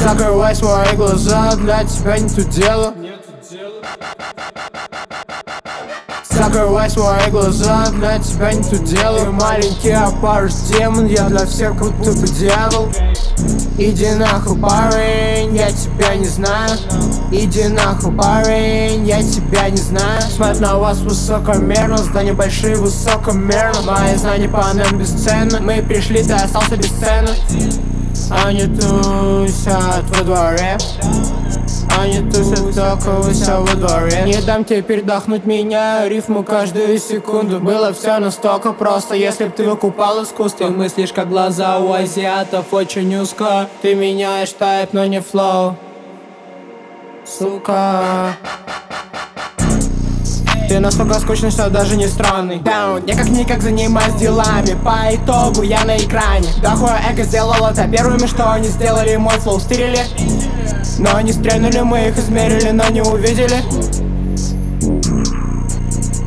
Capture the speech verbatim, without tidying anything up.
Закрывай свои глаза, для тебя нету дела. Закрывай свои глаза, для тебя нету дела. Ты маленький опарыш демон, я для всех будто бы дьявол. Иди нахуй, парень, я тебя не знаю. Иди нахуй, парень, я тебя не знаю. Смотрят на вас высокомерно, здания большие высокомерно. Мои знания по нам бесценны. Мы пришли, ты остался без цены. Они тусят во дворе. Они тусят только у себя во дворе. Не дам тебе передохнуть, меняю рифму каждую секунду. Было все настолько просто, если б ты выкупал искусство. Ты мыслишь, как глаза у азиатов, очень узко. Ты меняешь тайп, но не флоу, сука. Ты настолько скучный, что даже не странный. Даун, я как-никак занимаюсь делами. По итогу я на экране. Дохуя эго сделал это первыми, что они сделали. Мой флоу стырили, но они стрельнули, мы их измерили, но не увидели.